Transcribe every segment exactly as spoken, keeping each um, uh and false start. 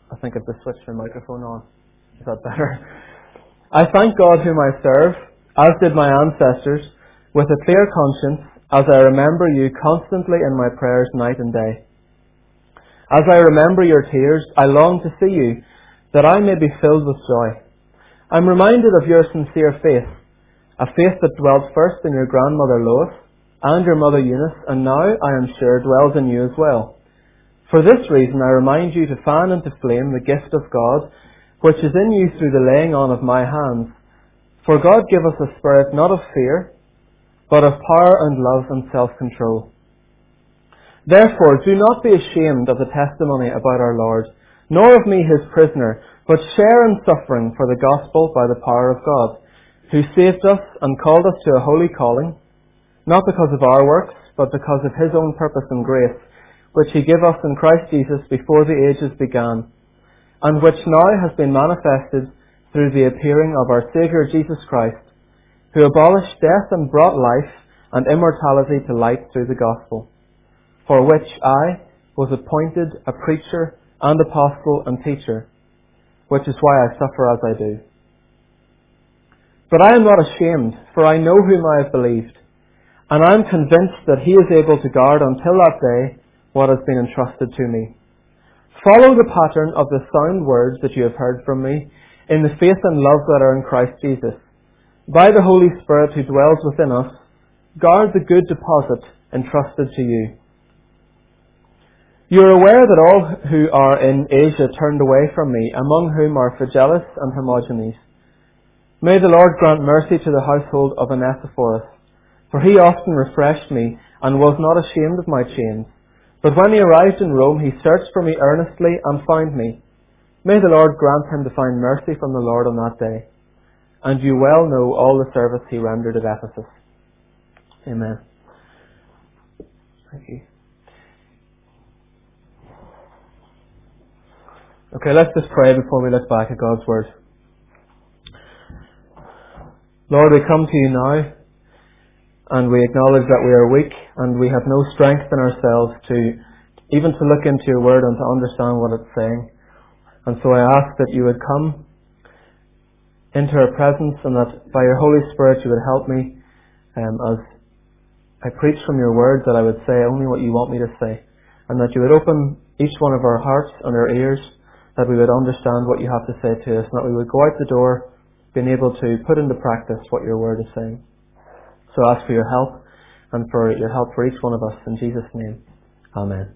I think I've just switched my microphone on. Is that better? I thank God whom I serve, as did my ancestors, with a clear conscience, as I remember you constantly in my prayers night and day. As I remember your tears, I long to see you, that I may be filled with joy. I'm reminded of your sincere faith, a faith that dwelt first in your grandmother Lois and your mother Eunice, and now, I am sure, dwells in you as well. For this reason, I remind you to fan into flame the gift of God, which is in you through the laying on of my hands. For God gave us a spirit not of fear, but of power and love and self-control. Therefore, do not be ashamed of the testimony about our Lord, nor of me his prisoner, but share in suffering for the gospel by the power of God, who saved us and called us to a holy calling, not because of our works, but because of his own purpose and grace, which he gave us in Christ Jesus before the ages began, and which now has been manifested through the appearing of our Saviour Jesus Christ, who abolished death and brought life and immortality to light through the gospel, for which I was appointed a preacher and apostle and teacher, which is why I suffer as I do. But I am not ashamed, for I know whom I have believed, and I am convinced that he is able to guard until that day what has been entrusted to me. Follow the pattern of the sound words that you have heard from me, in the faith and love that are in Christ Jesus. By the Holy Spirit who dwells within us, guard the good deposit entrusted to you. You are aware that all who are in Asia turned away from me, among whom are Phygellus and Hermogenes. May the Lord grant mercy to the household of Onesiphorus, for he often refreshed me and was not ashamed of my chains. But when he arrived in Rome, he searched for me earnestly and found me. May the Lord grant him to find mercy from the Lord on that day. And you well know all the service he rendered at Ephesus. Amen. Thank you. Okay, let's just pray before we look back at God's Word. Lord, we come to you now, and we acknowledge that we are weak, and we have no strength in ourselves to even to look into your Word and to understand what it's saying. And so I ask that you would come into our presence, and that by your Holy Spirit you would help me um, as I preach from your Word, that I would say only what you want me to say, and that you would open each one of our hearts and our ears, that we would understand what you have to say to us, and that we would go out the door being able to put into practice what your Word is saying. So I ask for your help, and for your help for each one of us. In Jesus' name, Amen.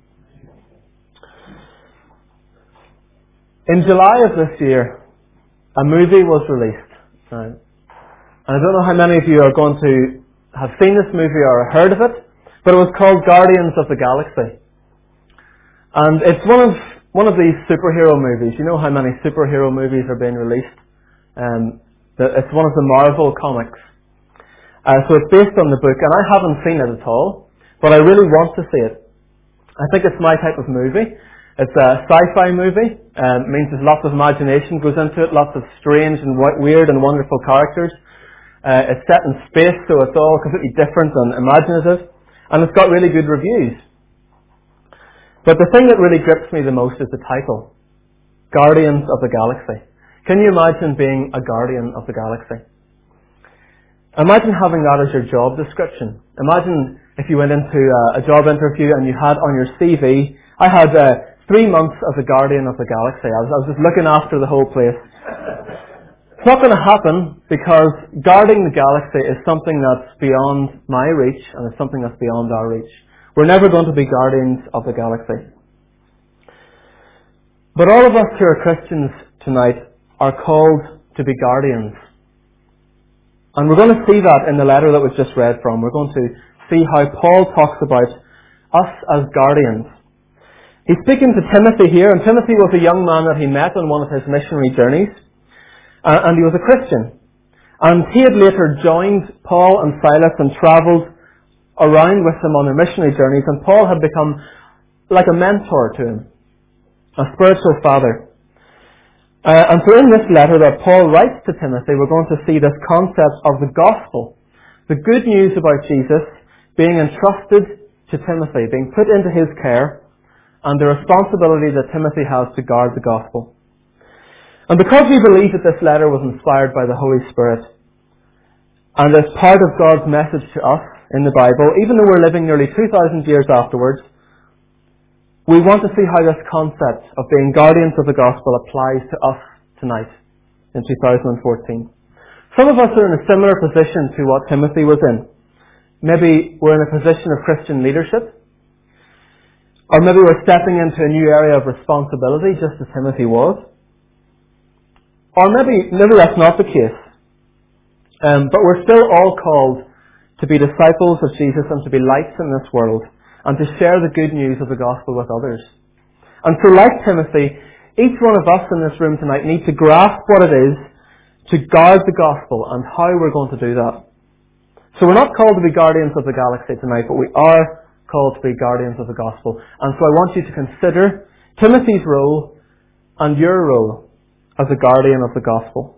In July of this year, a movie was released. Right? And I don't know how many of you are going to have seen this movie or heard of it, but it was called Guardians of the Galaxy. And it's one of one of these superhero movies. You know how many superhero movies are being released? Um, it's one of the Marvel comics. Uh, so it's based on the book, and I haven't seen it at all, but I really want to see it. I think it's my type of movie. It's a sci-fi movie. Um, it means there's lots of imagination goes into it, lots of strange and weird and wonderful characters. Uh, it's set in space, so it's all completely different and imaginative, and it's got really good reviews. But the thing that really grips me the most is the title, Guardians of the Galaxy. Can you imagine being a guardian of the galaxy? Imagine having that as your job description. Imagine if you went into a, a job interview and you had on your C V, I had uh, three months as a guardian of the galaxy. I was, I was just looking after the whole place. It's not going to happen, because guarding the galaxy is something that's beyond my reach, and it's something that's beyond our reach. We're never going to be guardians of the galaxy. But all of us who are Christians tonight are called to be guardians. And we're going to see that in the letter that was just read from. We're going to see how Paul talks about us as guardians. He's speaking to Timothy here, and Timothy was a young man that he met on one of his missionary journeys, and he was a Christian. And he had later joined Paul and Silas and travelled around with them on their missionary journeys, and Paul had become like a mentor to him, a spiritual father. Uh, and so in this letter that Paul writes to Timothy, we're going to see this concept of the gospel, the good news about Jesus being entrusted to Timothy, being put into his care, and the responsibility that Timothy has to guard the gospel. And because we believe that this letter was inspired by the Holy Spirit, and is part of God's message to us in the Bible, even though we're living nearly two thousand years afterwards, we want to see how this concept of being guardians of the gospel applies to us tonight in two thousand fourteen. Some of us are in a similar position to what Timothy was in. Maybe we're in a position of Christian leadership, or maybe we're stepping into a new area of responsibility, just as Timothy was. Or maybe, maybe that's not the case. Um, but we're still all called to be disciples of Jesus and to be lights in this world and to share the good news of the gospel with others. And so like Timothy, each one of us in this room tonight need to grasp what it is to guard the gospel and how we're going to do that. So we're not called to be guardians of the galaxy tonight, but we are called to be guardians of the gospel. And so I want you to consider Timothy's role and your role as a guardian of the gospel.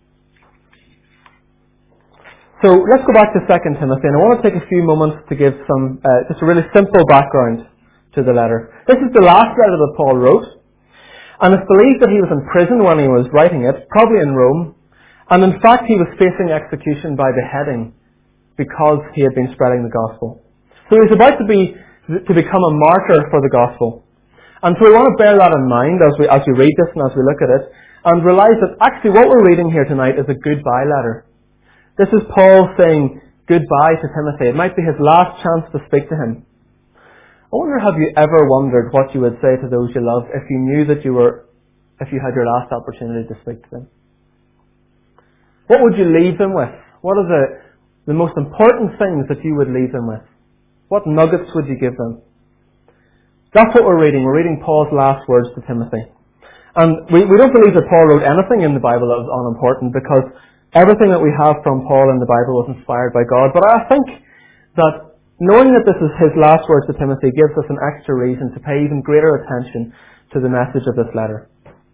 So let's go back to Second Timothy, and I want to take a few moments to give some, uh, just a really simple background to the letter. This is the last letter that Paul wrote, and it's believed that he was in prison when he was writing it, probably in Rome, and in fact he was facing execution by beheading because he had been spreading the gospel. So he was about to be to become a martyr for the gospel. And so we want to bear that in mind as we as we read this and as we look at it, and realize that actually what we're reading here tonight is a goodbye letter. This is Paul saying goodbye to Timothy. It might be his last chance to speak to him. I wonder, have you ever wondered what you would say to those you love if you knew that you were, if you had your last opportunity to speak to them? What would you leave them with? What are the, the most important things that you would leave them with? What nuggets would you give them? That's what we're reading. We're reading Paul's last words to Timothy. And we, we don't believe that Paul wrote anything in the Bible that was unimportant, because everything that we have from Paul in the Bible was inspired by God. But I think that knowing that this is his last words to Timothy gives us an extra reason to pay even greater attention to the message of this letter.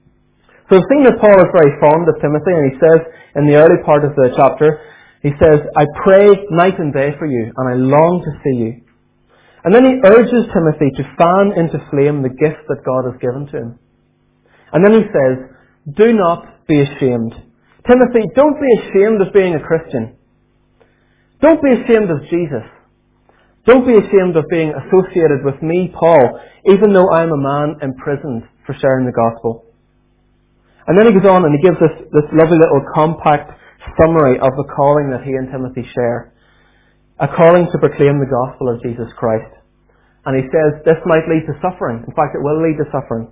So we've seen that Paul is very fond of Timothy, and he says in the early part of the chapter, he says, I pray night and day for you, and I long to see you. And then he urges Timothy to fan into flame the gift that God has given to him. And then he says, do not be ashamed. Timothy, don't be ashamed of being a Christian. Don't be ashamed of Jesus. Don't be ashamed of being associated with me, Paul, even though I'm a man imprisoned for sharing the gospel. And then he goes on and he gives us this lovely little compact summary of the calling that he and Timothy share. A calling to proclaim the gospel of Jesus Christ. And he says this might lead to suffering. In fact, it will lead to suffering.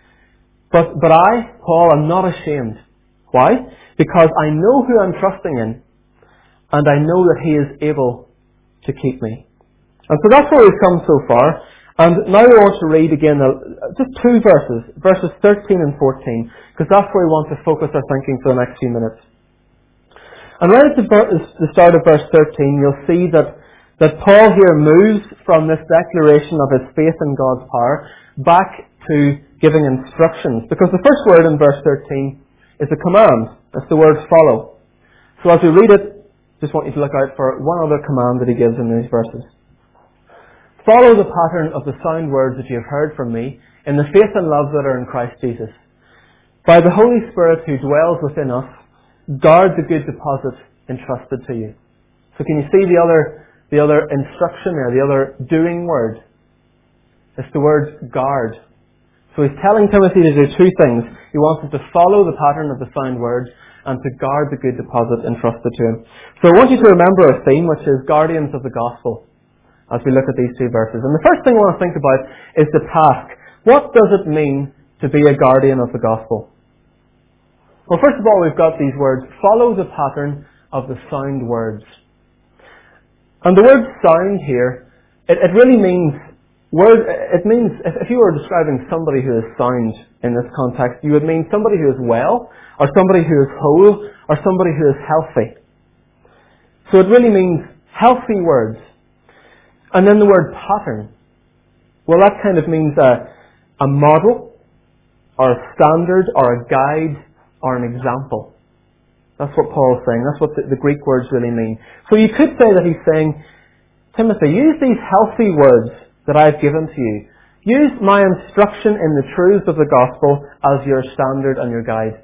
But, but I, Paul, am not ashamed. Why? Because I know who I'm trusting in, and I know that he is able to keep me. And so that's where we've come so far. And now we want to read again uh, just two verses, verses thirteen and fourteen, because that's where we want to focus our thinking for the next few minutes. And right at the, the start of verse thirteen, you'll see that, that Paul here moves from this declaration of his faith in God's power back to giving instructions. Because the first word in verse thirteen is a command. It's the word follow. So as we read it, just want you to look out for one other command that he gives in these verses. Follow the pattern of the sound words that you have heard from me in the faith and love that are in Christ Jesus. By the Holy Spirit who dwells within us, guard the good deposit entrusted to you. So can you see the other, the other instruction there, the other doing word? It's the word guard. So he's telling Timothy to do two things. He wants him to follow the pattern of the sound words and to guard the good deposit entrusted to him. So I want you to remember a theme, which is guardians of the gospel, as we look at these two verses. And the first thing I want to think about is the task. What does it mean to be a guardian of the gospel? Well, first of all, we've got these words, follow the pattern of the sound words. And the word sound here, it, it really means Word, it means, if, if you were describing somebody who is sound in this context, you would mean somebody who is well, or somebody who is whole, or somebody who is healthy. So it really means healthy words. And then the word pattern, well, that kind of means a, a model, or a standard, or a guide, or an example. That's what Paul's saying. That's what the, the Greek words really mean. So you could say that he's saying, Timothy, use these healthy words that I've given to you Use my instruction in the truths of the gospel as your standard and your guide.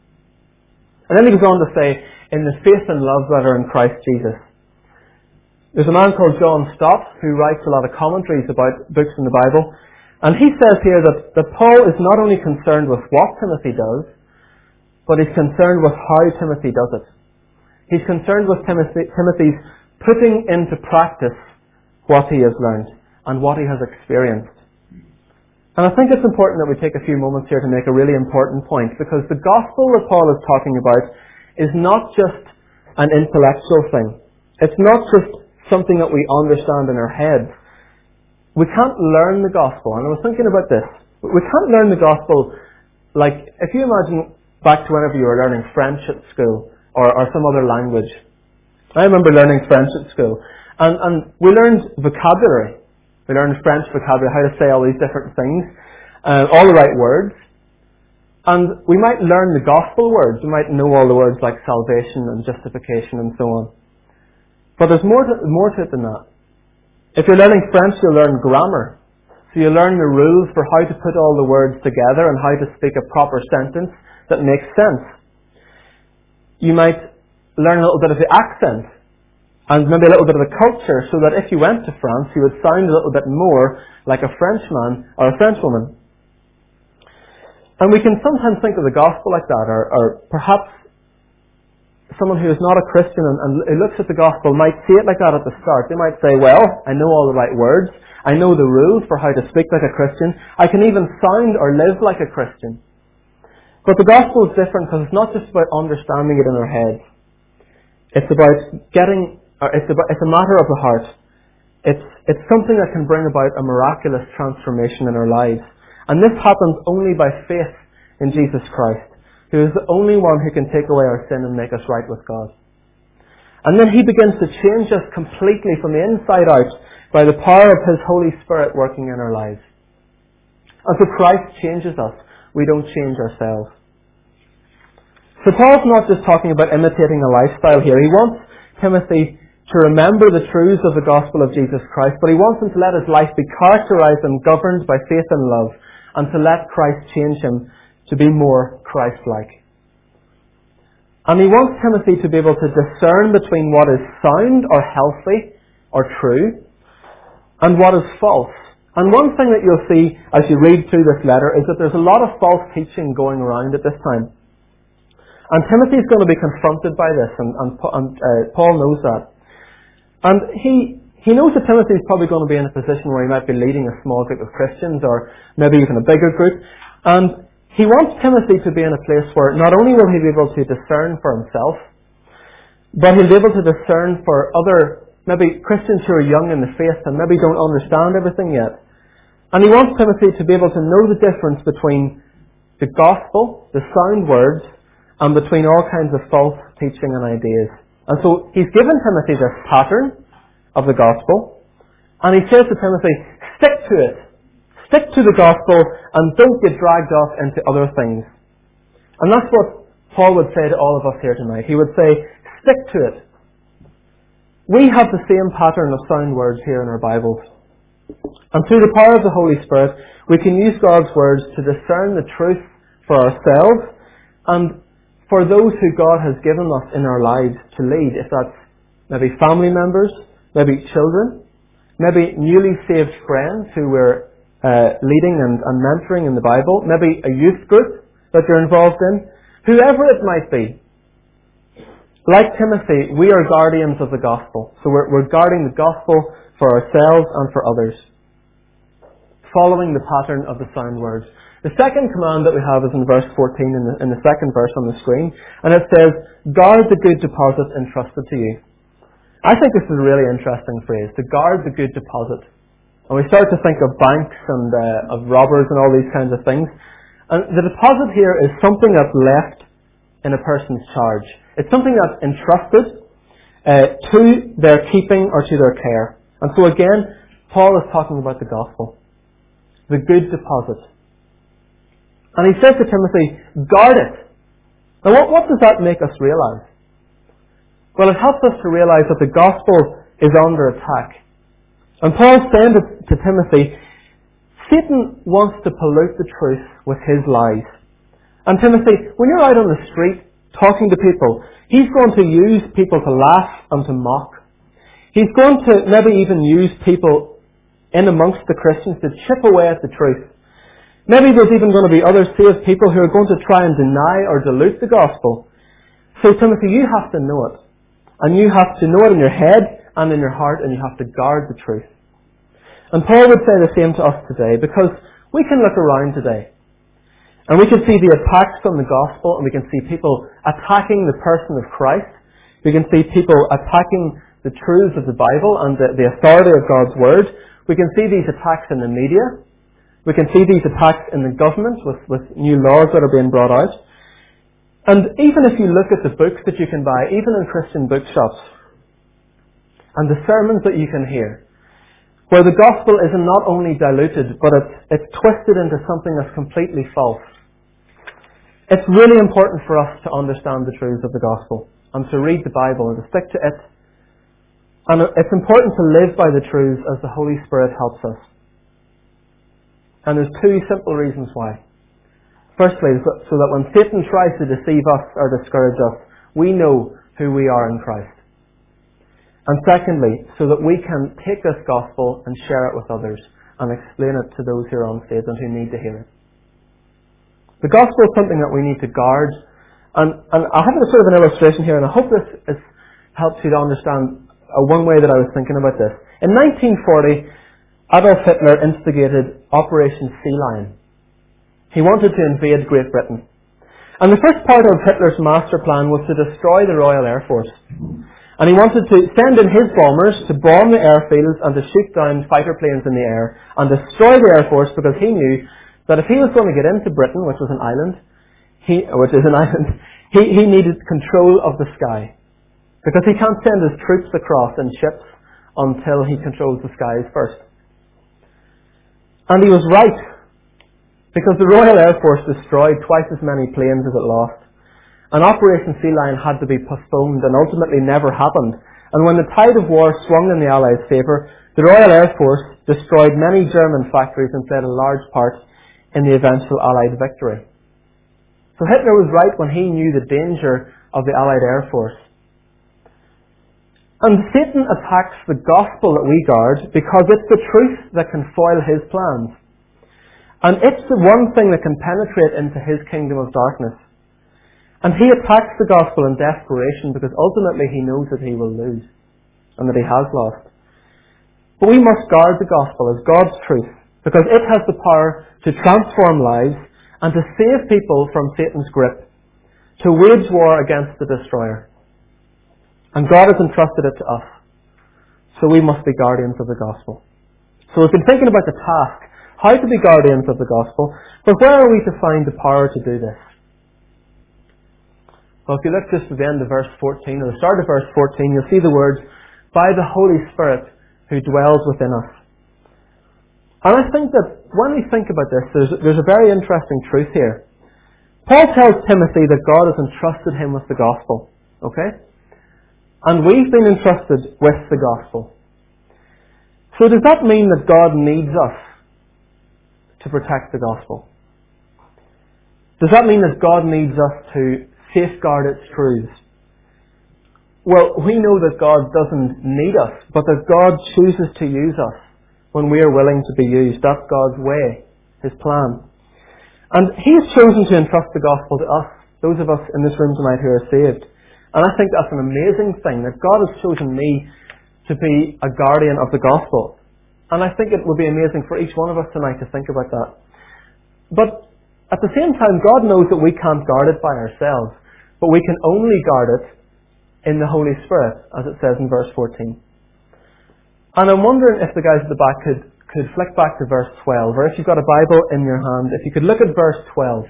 And then he goes on to say, in the faith and love that are in Christ Jesus. There's a man called John Stott who writes a lot of commentaries about books in the Bible. And he says here that, that Paul is not only concerned with what Timothy does, but he's concerned with how Timothy does it. He's concerned with Timothy, Timothy's putting into practice what he has learned and what he has experienced. And I think it's important that we take a few moments here to make a really important point, because the gospel that Paul is talking about is not just an intellectual thing. It's not just something that we understand in our heads. We can't learn the gospel. And I was thinking about this. We can't learn the gospel like, if you imagine back to whenever you were learning French at school or, or some other language. I remember learning French at school. And, and we learned vocabulary. We learned French vocabulary, how to say all these different things, uh, all the right words. And we might learn the gospel words. We might know all the words like salvation and justification and so on. But there's more to, more to it than that. If you're learning French, you'll learn grammar. So you learn the rules for how to put all the words together and how to speak a proper sentence that makes sense. You might learn a little bit of the accent and maybe a little bit of the culture, so that if you went to France, you would sound a little bit more like a Frenchman or a Frenchwoman. And we can sometimes think of the gospel like that, or, or perhaps someone who is not a Christian and, and who looks at the gospel might see it like that at the start. They might say, well, I know all the right words. I know the rules for how to speak like a Christian. I can even sound or live like a Christian. But the gospel is different, because it's not just about understanding it in our heads. It's about getting, or it's, about, it's a matter of the heart. It's, it's something that can bring about a miraculous transformation in our lives. And this happens only by faith in Jesus Christ, who is the only one who can take away our sin and make us right with God. And then he begins to change us completely from the inside out by the power of his Holy Spirit working in our lives. And so Christ changes us. We don't change ourselves. So Paul's not just talking about imitating a lifestyle here. He wants Timothy to remember the truths of the gospel of Jesus Christ, but he wants him to let his life be characterized and governed by faith and love, and to let Christ change him to be more Christ-like. And he wants Timothy to be able to discern between what is sound or healthy or true and what is false. And one thing that you'll see as you read through this letter is that there's a lot of false teaching going around at this time. And Timothy's going to be confronted by this, and, and, and uh, Paul knows that. And he he knows that Timothy's probably going to be in a position where he might be leading a small group of Christians, or maybe even a bigger group. And he wants Timothy to be in a place where not only will he be able to discern for himself, but he'll be able to discern for other, maybe Christians who are young in the faith and maybe don't understand everything yet. And he wants Timothy to be able to know the difference between the gospel, the sound words, and between all kinds of false teaching and ideas. And so he's given Timothy this pattern of the gospel, and he says to Timothy, stick to it. Stick to the gospel and don't get dragged off into other things. And that's what Paul would say to all of us here tonight. He would say, stick to it. We have the same pattern of sound words here in our Bibles. And through the power of the Holy Spirit, we can use God's words to discern the truth for ourselves and for those who God has given us in our lives to lead. If that's maybe family members, maybe children, maybe newly saved friends who we're uh, leading and, and mentoring in the Bible, maybe a youth group that you're involved in, whoever it might be. Like Timothy, we are guardians of the gospel. So we're, we're guarding the gospel for ourselves and for others, following the pattern of the sound words. The second command that we have is in verse fourteen, in the, in the second verse on the screen, and it says, guard the good deposit entrusted to you. I think this is a really interesting phrase, to guard the good deposit. And we start to think of banks and uh, of robbers and all these kinds of things. And the deposit here is something that's left in a person's charge. It's something that's entrusted uh, to their keeping or to their care. And so again, Paul is talking about the gospel. The good deposit. And he says to Timothy, guard it. Now what, what does that make us realize? Well, it helps us to realize that the gospel is under attack. And Paul's saying to, to Timothy, Satan wants to pollute the truth with his lies. And Timothy, when you're out on the street talking to people, he's going to use people to laugh and to mock. He's going to maybe even use people in amongst the Christians to chip away at the truth. Maybe there's even going to be other saved people who are going to try and deny or dilute the gospel. So Timothy, you have to know it. And you have to know it in your head and in your heart, and you have to guard the truth. And Paul would say the same to us today, because we can look around today and we can see the attacks on the gospel, and we can see people attacking the person of Christ. We can see people attacking the truths of the Bible and the, the authority of God's Word. We can see these attacks in the media. We can see these attacks in the government with, with new laws that are being brought out. And even if you look at the books that you can buy, even in Christian bookshops, and the sermons that you can hear, where the gospel is not only diluted, but it's, it's twisted into something that's completely false. It's really important for us to understand the truths of the gospel and to read the Bible and to stick to it. And it's important to live by the truths as the Holy Spirit helps us. And there's two simple reasons why. Firstly, so that when Satan tries to deceive us or discourage us, we know who we are in Christ. And secondly, so that we can take this gospel and share it with others and explain it to those who are on stage and who need to hear it. The gospel is something that we need to guard. And, and I have a sort of an illustration here, and I hope this is, helps you to understand uh, one way that I was thinking about this. In nineteen forty, Adolf Hitler instigated Operation Sea Lion. He wanted to invade Great Britain. And the first part of Hitler's master plan was to destroy the Royal Air Force. And he wanted to send in his bombers to bomb the airfields and to shoot down fighter planes in the air and destroy the Air Force, because he knew that if he was going to get into Britain, which was an island, he, which is an island, he, he needed control of the sky. Because he can't send his troops across in ships until he controls the skies first. And he was right, because the Royal Air Force destroyed twice as many planes as it lost. And Operation Sea Lion had to be postponed and ultimately never happened. And when the tide of war swung in the Allies' favour, the Royal Air Force destroyed many German factories and played a large part in the eventual Allied victory. So Hitler was right when he knew the danger of the Allied Air Force. And Satan attacks the gospel that we guard because it's the truth that can foil his plans. And it's the one thing that can penetrate into his kingdom of darkness. And he attacks the gospel in desperation because ultimately he knows that he will lose and that he has lost. But we must guard the gospel as God's truth, because it has the power to transform lives and to save people from Satan's grip, to wage war against the destroyer. And God has entrusted it to us, so we must be guardians of the gospel. So we've been thinking about the task, how to be guardians of the gospel, but where are we to find the power to do this? Well, if you look just at the end of verse fourteen, or the start of verse fourteen, you'll see the words, by the Holy Spirit who dwells within us. And I think that when we think about this, there's, there's a very interesting truth here. Paul tells Timothy that God has entrusted him with the gospel. Okay? And we've been entrusted with the gospel. So does that mean that God needs us to protect the gospel? Does that mean that God needs us to safeguard its truths? Well, we know that God doesn't need us, but that God chooses to use us when we are willing to be used. That's God's way, His plan. And He has chosen to entrust the gospel to us, those of us in this room tonight who are saved. And I think that's an amazing thing, that God has chosen me to be a guardian of the gospel. And I think it would be amazing for each one of us tonight to think about that. But at the same time, God knows that we can't guard it by ourselves, but we can only guard it in the Holy Spirit, as it says in verse fourteen. And I'm wondering if the guys at the back could, could flick back to verse twelve, or if you've got a Bible in your hand, if you could look at verse twelve.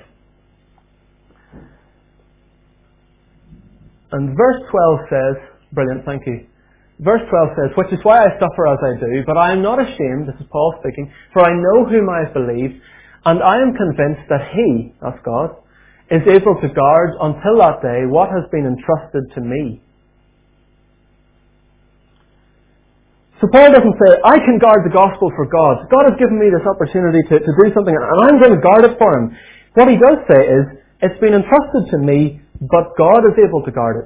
And verse twelve says, brilliant, thank you. Verse twelve says, which is why I suffer as I do, but I am not ashamed, this is Paul speaking, for I know whom I have believed, and I am convinced that He, that's God, is able to guard until that day what has been entrusted to me. So Paul doesn't say, I can guard the gospel for God. God has given me this opportunity to, to do something and I'm going to guard it for him. What he does say is, it's been entrusted to me, but God is able to guard it.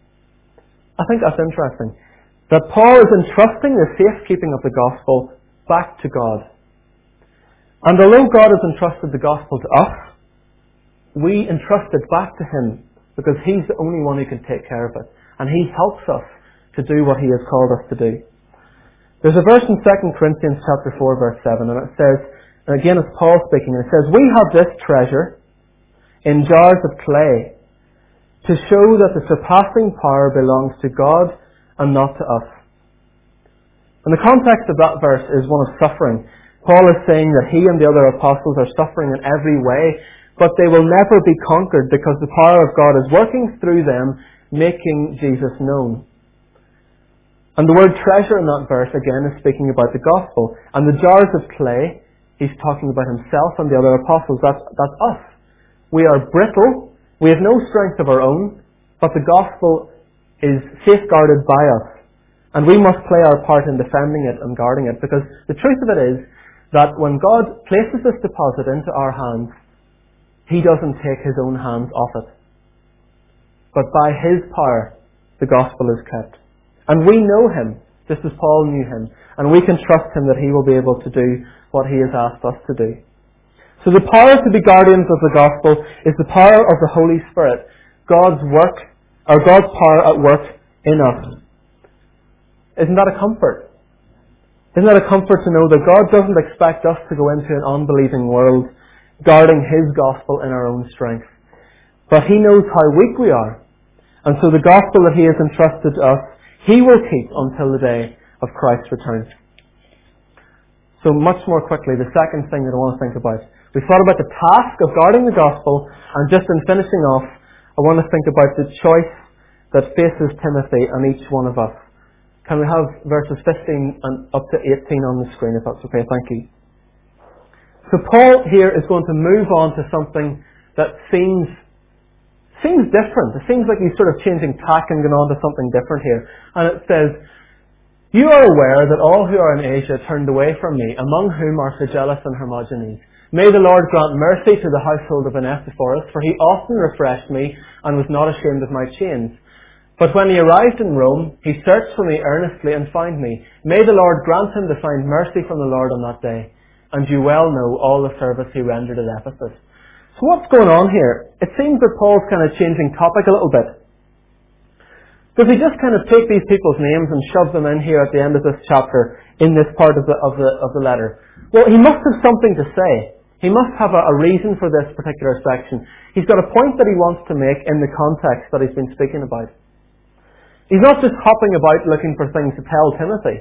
I think that's interesting. That Paul is entrusting the safekeeping of the gospel back to God. And although God has entrusted the gospel to us, we entrust it back to him because he's the only one who can take care of it. And he helps us to do what he has called us to do. There's a verse in Second Corinthians chapter four, verse seven, and it says, and again it's Paul speaking, and it says, we have this treasure in jars of clay to show that the surpassing power belongs to God and not to us. And the context of that verse is one of suffering. Paul is saying that he and the other apostles are suffering in every way, but they will never be conquered because the power of God is working through them, making Jesus known. And the word treasure in that verse, again, is speaking about the gospel. And the jars of clay, he's talking about himself and the other apostles. That's, that's us. We are brittle. We have no strength of our own. But the gospel is safeguarded by us. And we must play our part in defending it and guarding it. Because the truth of it is that when God places this deposit into our hands, he doesn't take his own hands off it. But by his power, the gospel is kept. And we know him, just as Paul knew him. And we can trust him that he will be able to do what he has asked us to do. So the power to be guardians of the gospel is the power of the Holy Spirit. God's work, or God's power at work in us. Isn't that a comfort? Isn't that a comfort to know that God doesn't expect us to go into an unbelieving world guarding his gospel in our own strength. But he knows how weak we are. And so the gospel that he has entrusted to us, he will keep until the day of Christ's return. So much more quickly, the second thing that I want to think about. We thought about the task of guarding the gospel, and just in finishing off, I want to think about the choice that faces Timothy and each one of us. Can we have verses fifteen and up to eighteen on the screen, if that's okay? Thank you. So Paul here is going to move on to something that seems Seems different. It seems like he's sort of changing tack and going on to something different here. And it says, you are aware that all who are in Asia turned away from me, among whom are Phygellus and Hermogenes. May the Lord grant mercy to the household of Onesiphorus, for he often refreshed me and was not ashamed of my chains. But when he arrived in Rome, he searched for me earnestly and found me. May the Lord grant him to find mercy from the Lord on that day. And you well know all the service he rendered at Ephesus. So what's going on here? It seems that Paul's kind of changing topic a little bit. Does he just kind of take these people's names and shove them in here at the end of this chapter in this part of the of the of the letter? Well, he must have something to say. He must have a, a reason for this particular section. He's got a point that he wants to make in the context that he's been speaking about. He's not just hopping about looking for things to tell Timothy.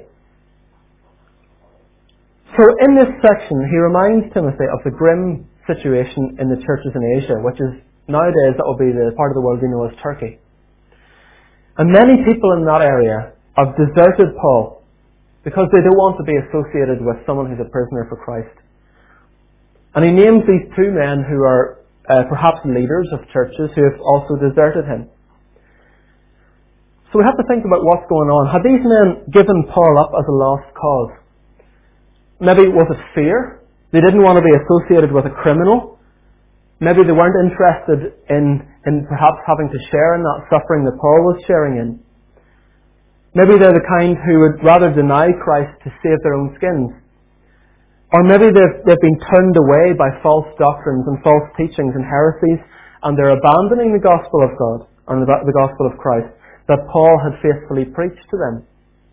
So in this section, he reminds Timothy of the grim situation in the churches in Asia, which is nowadays that will be the part of the world we know as Turkey. And many people in that area have deserted Paul because they don't want to be associated with someone who's a prisoner for Christ. And he names these two men who are uh, perhaps leaders of churches who have also deserted him. So we have to think about what's going on. Had these men given Paul up as a lost cause? Maybe was it fear? They didn't want to be associated with a criminal. Maybe they weren't interested in, in perhaps having to share in that suffering that Paul was sharing in. Maybe they're the kind who would rather deny Christ to save their own skins. Or maybe they've, they've been turned away by false doctrines and false teachings and heresies, and they're abandoning the gospel of God and the, the gospel of Christ that Paul had faithfully preached to them.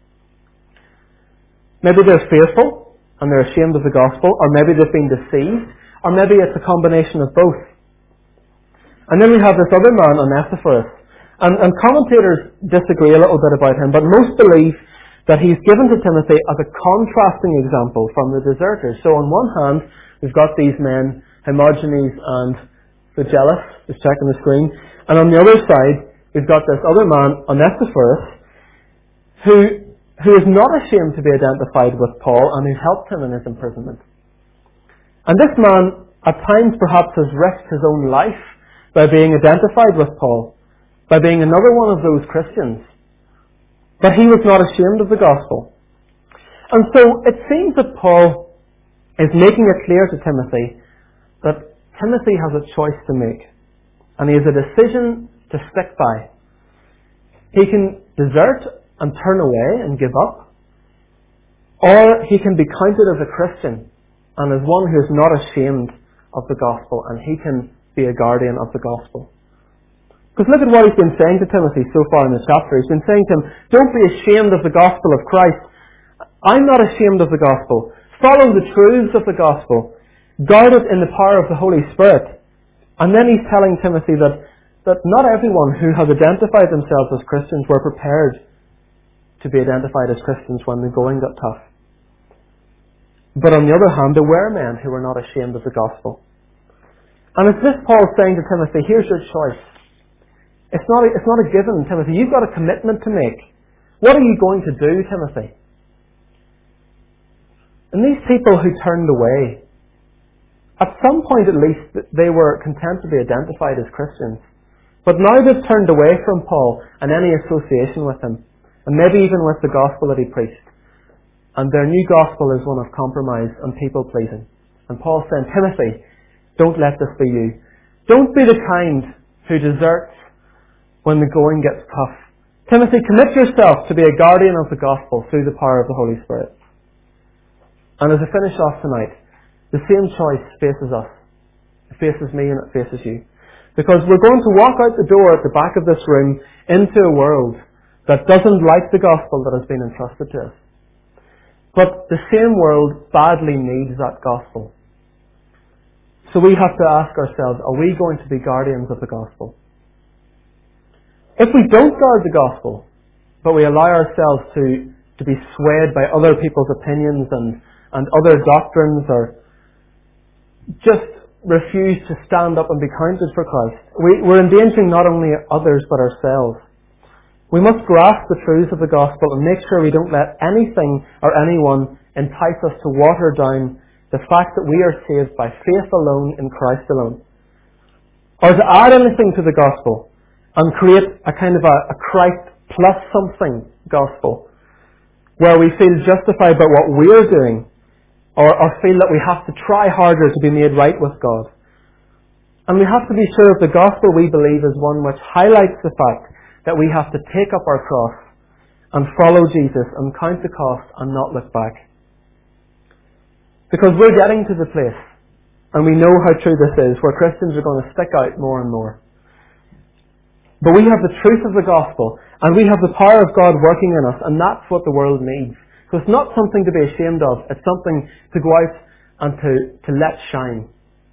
Maybe they're fearful and they're ashamed of the gospel, or maybe they've been deceived, or maybe it's a combination of both. And then we have this other man, Onesiphorus. And, and commentators disagree a little bit about him, but most believe that he's given to Timothy as a contrasting example from the deserters. So on one hand, we've got these men, Hermogenes and Phygellus, just checking the screen, and on the other side, we've got this other man, Onesiphorus, who who is not ashamed to be identified with Paul and who helped him in his imprisonment. And this man, at times perhaps, has risked his own life by being identified with Paul, by being another one of those Christians. But he was not ashamed of the gospel. And so it seems that Paul is making it clear to Timothy that Timothy has a choice to make. And he has a decision to stick by. He can desert and turn away and give up. Or he can be counted as a Christian and as one who is not ashamed of the gospel, and he can be a guardian of the gospel. Because look at what he's been saying to Timothy so far in the chapter. He's been saying to him, don't be ashamed of the gospel of Christ. I'm not ashamed of the gospel. Follow the truths of the gospel. Guard it in the power of the Holy Spirit. And then he's telling Timothy that, that not everyone who has identified themselves as Christians were prepared to be identified as Christians when the going got tough. But on the other hand, there were men who were not ashamed of the gospel. And it's this Paul saying to Timothy, here's your choice. It's not, a, it's not a given, Timothy. You've got a commitment to make. What are you going to do, Timothy? And these people who turned away, at some point at least, they were content to be identified as Christians. But now they've turned away from Paul and any association with him, and maybe even with the gospel that he preached. And their new gospel is one of compromise and people-pleasing. And Paul's saying, Timothy, don't let this be you. Don't be the kind who deserts when the going gets tough. Timothy, commit yourself to be a guardian of the gospel through the power of the Holy Spirit. And as I finish off tonight, the same choice faces us. It faces me and it faces you. Because we're going to walk out the door at the back of this room into a world that doesn't like the gospel that has been entrusted to us. But the same world badly needs that gospel. So we have to ask ourselves, are we going to be guardians of the gospel? If we don't guard the gospel, but we allow ourselves to, to be swayed by other people's opinions and, and other doctrines, or just refuse to stand up and be counted for Christ, we, we're endangering not only others but ourselves. We must grasp the truths of the gospel and make sure we don't let anything or anyone entice us to water down the fact that we are saved by faith alone in Christ alone. Or to add anything to the gospel and create a kind of a, a Christ plus something gospel where we feel justified by what we're doing, or, or feel that we have to try harder to be made right with God. And we have to be sure that the gospel we believe is one which highlights the fact that we have to take up our cross and follow Jesus and count the cost and not look back. Because we're getting to the place, and we know how true this is, where Christians are going to stick out more and more. But we have the truth of the gospel, and we have the power of God working in us, and that's what the world needs. So it's not something to be ashamed of, it's something to go out and to, to let shine.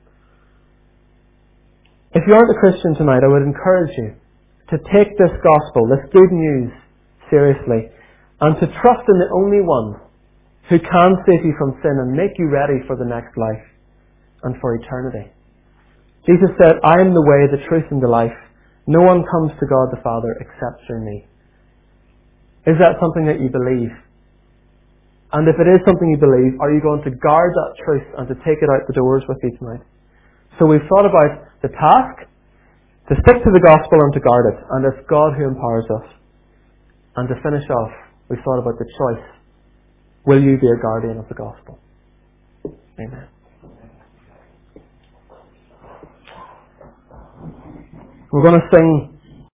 If you aren't a Christian tonight, I would encourage you to take this gospel, this good news, seriously, and to trust in the only one who can save you from sin and make you ready for the next life and for eternity. Jesus said, I am the way, the truth, and the life. No one comes to God the Father except through me. Is that something that you believe? And if it is something you believe, are you going to guard that truth and to take it out the doors with you tonight? So we've thought about the task, to stick to the gospel and to guard it, and it's God who empowers us. And to finish off, we've thought about the choice. Will you be a guardian of the gospel? Amen. We're going to sing